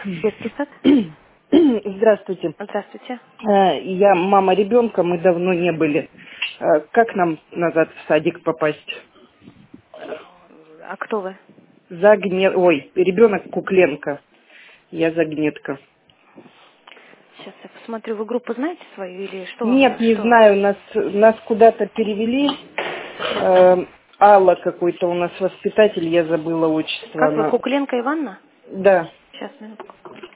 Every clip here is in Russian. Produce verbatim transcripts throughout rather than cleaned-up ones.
Детский сад? Здравствуйте. Здравствуйте. Э, Я мама ребенка, мы давно не были. Э, Как нам назад в садик попасть? А кто вы? Загнет... Ой, ребенок Кукленко. Я Загнетка. Сейчас я посмотрю, вы группу знаете свою или что вам? Нет, не Что? знаю, нас, нас куда-то перевели. Э, Алла какой-то у нас воспитатель, я забыла отчество. Как вы, Она... Кукленко Ивановна? Да. Сейчас, минутку.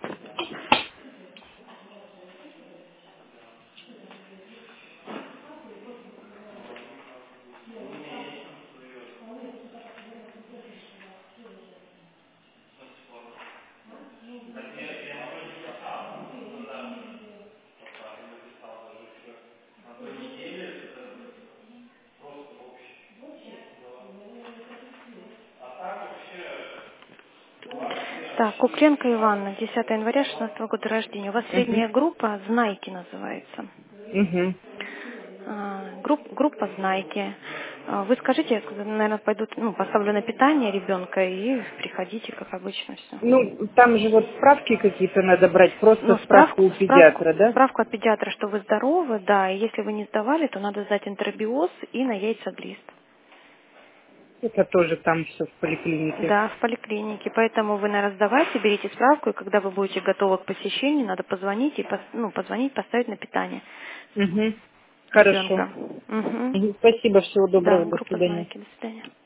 Так, Кукленко Ивановна, десятого января шестнадцатого года рождения. У вас Угу. средняя группа «Знайки» называется. Угу. А, групп- группа «Знайки». А, Вы скажите, я, наверное, пойду, ну, поставлю на питание ребенка и приходите, как обычно, все. Ну, там же вот справки какие-то надо брать, просто Ну, справку справку, у справку, педиатра, да? справку от педиатра, что вы здоровы, да, и если вы не сдавали, то надо сдать энтеробиоз и на яйцеглист. Это тоже там все в поликлинике. Да, в поликлинике. Поэтому вы, наверное, сдавайте, берите справку, и когда вы будете готовы к посещению, надо позвонить и пос- ну, позвонить, поставить на питание Угу. Хорошо. ребенка. Угу. Мгм. Спасибо, всего Да, доброго, до группа свидания. «Знайки». До свидания.